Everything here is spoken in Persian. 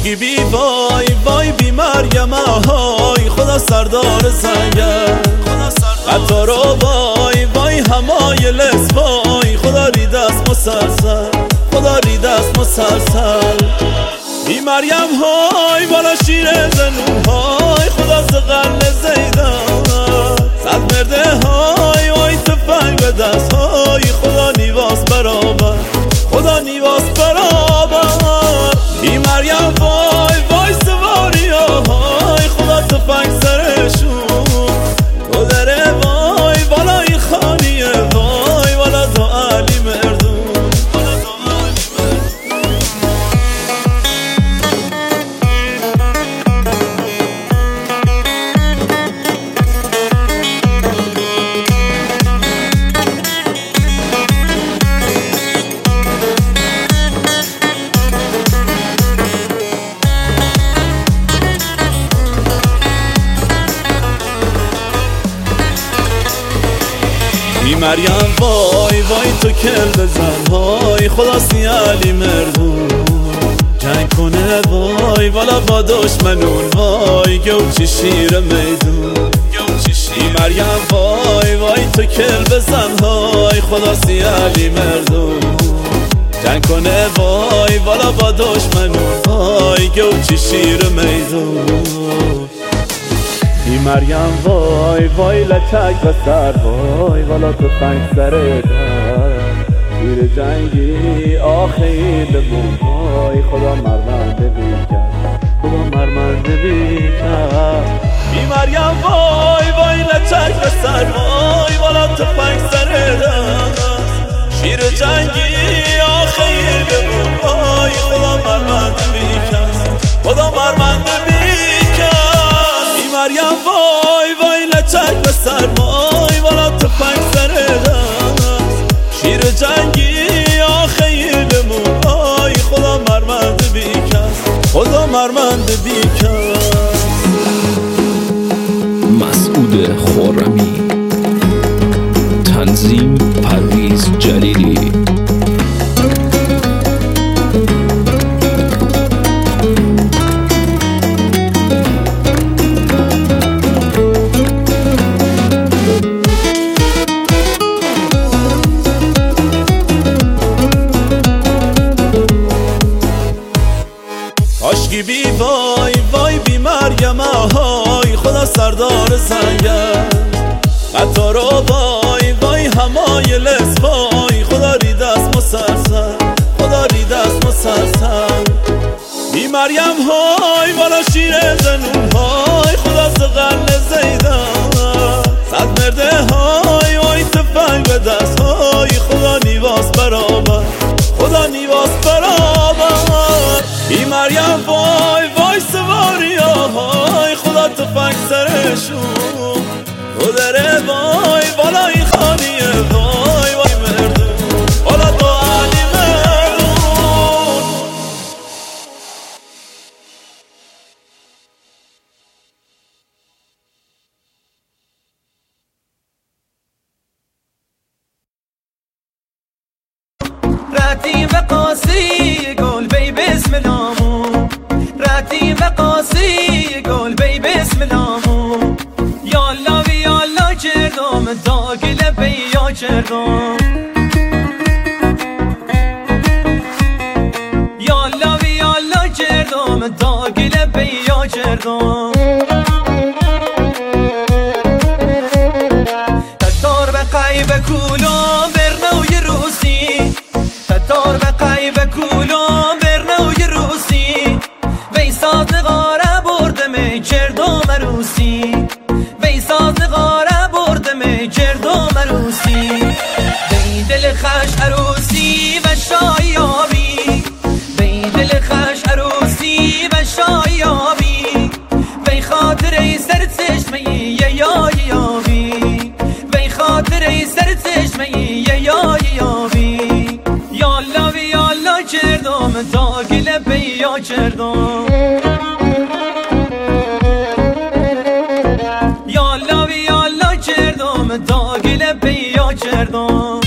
کاشکی بی وای وای بی مریم های خدا سردار سنگر حتی رو وای وای همایلس وای خدا ریده است مسلسل خدا ریده است مسلسل بی مریم های بالا شیر زنون های خدا زغل زیدان صد مرده های وای تفنگ به دست های خدا نیواز برابر خدا نیواز برابر بی مریم وای وای سواری های خدا تفنگ سرشون تو دره وای بالای خانیه وای والا دو علی مردون بی مریم وای وای تو کل بزن وای خدا سی علی مردون جنگ کنه وای والا با دشمنون وای گوچی شیر میدون بی مریم وای وای تو کل بزن وای خدا سی علی مردون جنگ کنه وای والا با دشمنون وای گوچی شیر میدون بی مریم وای وای لچک و سر وای والا تو فنگ سره در گیر جنگی آخی بمون وای خدا مرمنده بی کرد خدا مرمنده بی کرد بی مریم وای وای لچک و سر وای والا تو فنگ سره در شیر جنگی آخی بمون وای خدا مرمنده بی کرد خدا مرمنده بی مریم وای وای لچک به سر وای والا تو پنگ سره دست شیر جنگی آخی بمون وای خدا مرمنده بی کس خدا مرمنده بی کس مسعود خرمی تنظیم پرویز جلیلی کاشکی بی وای وای بی مریم های خدا سردار سنگر حتی رو وای وای همایلس وای خدا ریده است مسلسل خدا ریده است مسلسل بی مریم های بالا شیر زنون های خدا زغل زیدان صد مرده های وای تفنگ به دست های خدا نیواز برابر خدا نیواز برابر بی مریم وای وای سواری های خدا تفنگ سرشون تو دره وای بالای خانیه وای وای مردون والا دو علی مردون رتی و قاسی گل بی بسم اللهمون رتی و قاسی گل بی بسم اللهمون یالا و یالا کردم داگل بیا کردم یالا و یالا کردم داگل بیا کردم تدار به قیب کولم برنوی روسی تدار به قیب کولم برنوی روسی وی ساز غاره بردم کردم عروسی وی ساز غاره بردم کردم عروسی وی دل خش عروسی و شایابی وی دل خش عروسی و شایابی وی خاطره سر چشمه یابی وی خاطره سر چشمه یابی یالا و یالا کردم داگل بیا کردم یالا و یالا کردم داگل بیا کردم